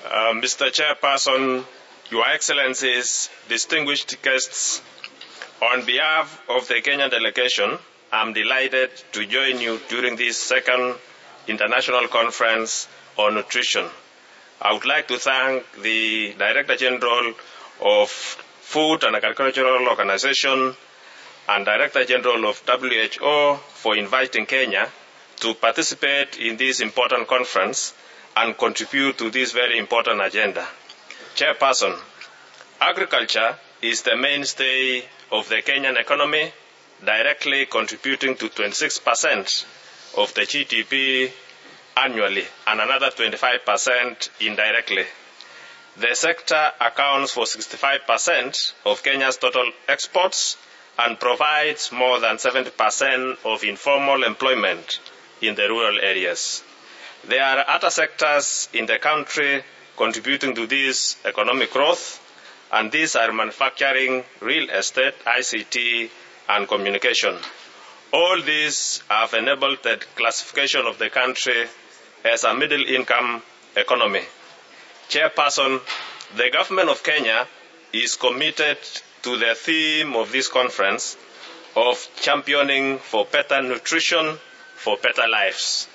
Mr. Chairperson, Your Excellencies, distinguished guests, on behalf of the Kenyan delegation, I'm delighted to join you during this second International Conference on Nutrition. I would like to thank the Director General of Food and Agricultural Organization and Director General of WHO for inviting Kenya to participate in this important conference and contribute to this very important agenda. Chairperson, agriculture is the mainstay of the Kenyan economy, directly contributing to 26% of the GDP annually and another 25% indirectly. The sector accounts for 65% of Kenya's total exports and provides more than 70% of informal employment in the rural areas. There are other sectors in the country contributing to this economic growth, and these are manufacturing, real estate, ICT, and communication. All these have enabled the classification of the country as a middle-income economy. Chairperson, the government of Kenya is committed to the theme of this conference of championing for better nutrition for better lives.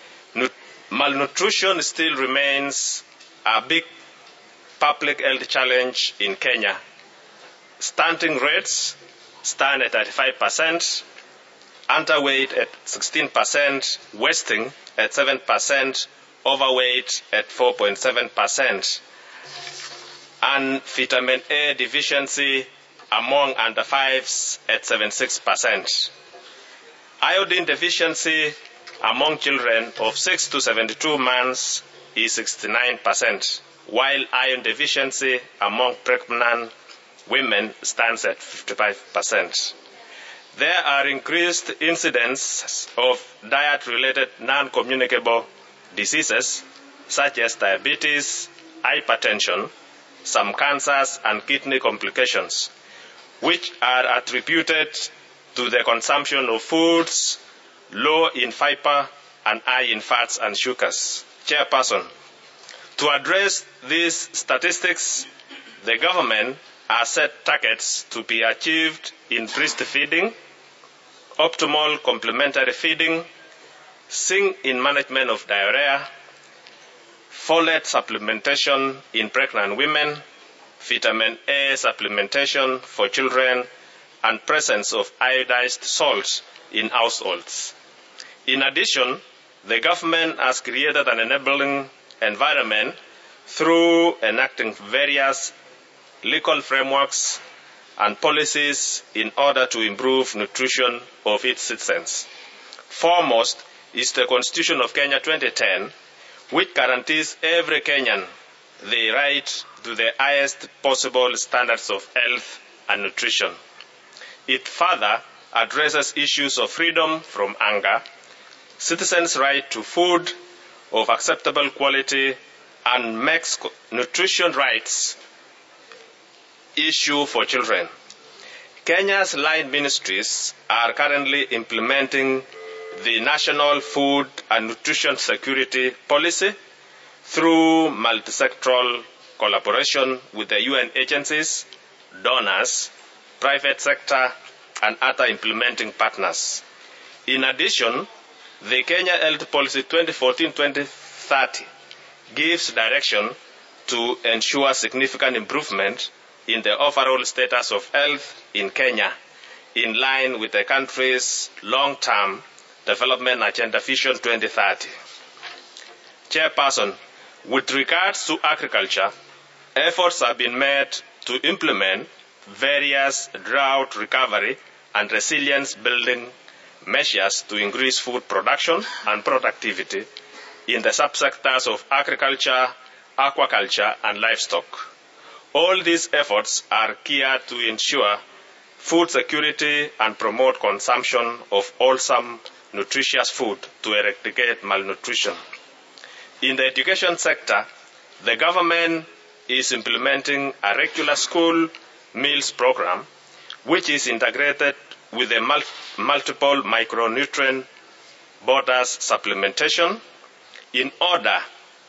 Malnutrition still remains a big public health challenge in Kenya. Stunting rates stand at 35%, underweight at 16%, wasting at 7%, overweight at 4.7%, and vitamin A deficiency among under 5s at 76%. Iodine deficiency among children of 6 to 72 months is 69%, while iron deficiency among pregnant women stands at 55%. There are increased incidents of diet-related non-communicable diseases such as diabetes, hypertension, some cancers, and kidney complications, which are attributed to the consumption of foods low in fiber and high in fats and sugars. Chairperson, to address these statistics, the government has set targets to be achieved in breastfeeding, optimal complementary feeding, zinc in management of diarrhea, folate supplementation in pregnant women, vitamin A supplementation for children, and presence of iodized salts in households. In addition, the government has created an enabling environment through enacting various legal frameworks and policies in order to improve nutrition of its citizens. Foremost is the Constitution of Kenya 2010, which guarantees every Kenyan the right to the highest possible standards of health and nutrition. It further addresses issues of freedom from hunger, citizens' right to food of acceptable quality, and makes nutrition rights issue for children. Kenya's line ministries are currently implementing the National Food and Nutrition Security Policy through multi-sectoral collaboration with the UN agencies, donors, private sector, and other implementing partners. In addition, the Kenya Health Policy 2014-2030 gives direction to ensure significant improvement in the overall status of health in Kenya, in line with the country's long-term development agenda Vision 2030. Chairperson, with regards to agriculture, efforts have been made to implement various drought recovery and resilience building measures to increase food production and productivity in the subsectors of agriculture, aquaculture, and livestock. All these efforts are geared to ensure food security and promote consumption of wholesome, nutritious food to eradicate malnutrition. In the education sector, the government is implementing a regular school meals program, which is integrated with the multiple micronutrient borders supplementation in order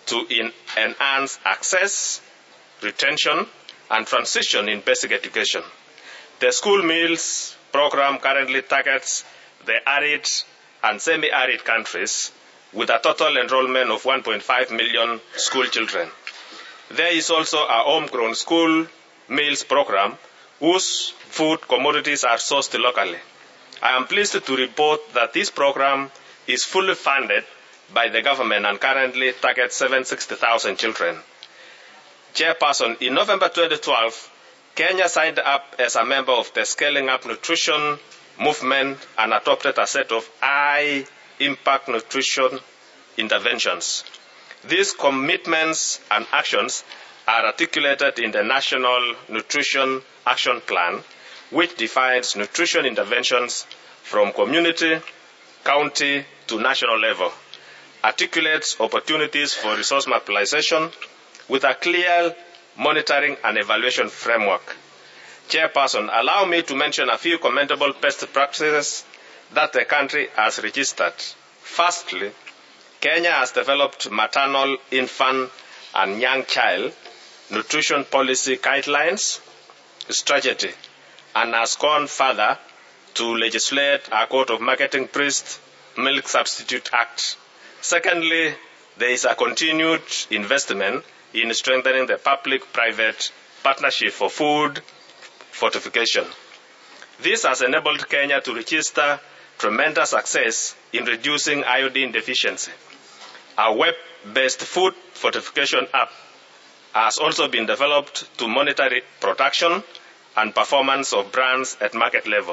to enhance access, retention, and transition in basic education. The school meals program currently targets the arid and semi-arid countries with a total enrollment of 1.5 million school children. There is also a homegrown school meals program whose food commodities are sourced locally. I am pleased to report that this program is fully funded by the government and currently targets 760,000 children. Chairperson, in November 2012, Kenya signed up as a member of the Scaling Up Nutrition movement and adopted a set of high-impact nutrition interventions. These commitments and actions are articulated in the National Nutrition Action Plan, which defines nutrition interventions from community, county to national level, articulates opportunities for resource mobilization with a clear monitoring and evaluation framework. Chairperson, allow me to mention a few commendable best practices that the country has registered. Firstly, Kenya has developed maternal, infant, and young child nutrition policy guidelines, strategy, and has gone further to legislate a Code of Marketing Breast Milk Substitute Act. Secondly, there is a continued investment in strengthening the public-private partnership for food fortification. This has enabled Kenya to register tremendous success in reducing iodine deficiency. A web-based food fortification app has also been developed to monitor production and performance of brands at market level.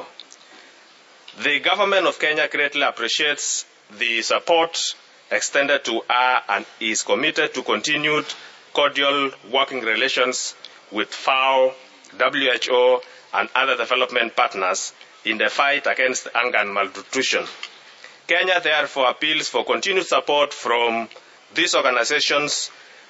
The government of Kenya greatly appreciates the support extended to her and is committed to continued cordial working relations with FAO, WHO, and other development partners in the fight against hunger and malnutrition. Kenya therefore appeals for continued support from these organizations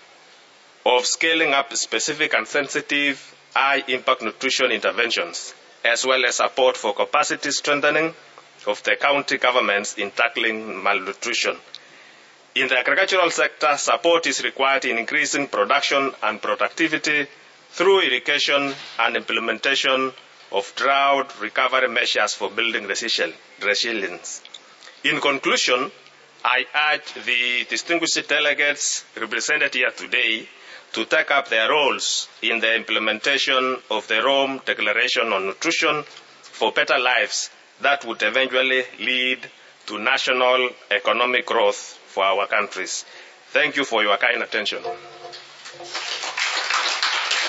of scaling up specific and sensitive high-impact nutrition interventions, as well as support for capacity strengthening of the county governments in tackling malnutrition. In the agricultural sector, support is required in increasing production and productivity through irrigation and implementation of drought recovery measures for building resilience. In conclusion, I urge the distinguished delegates represented here today to take up their roles in the implementation of the Rome Declaration on Nutrition for Better Lives that would eventually lead to national economic growth for our countries. Thank you for your kind attention.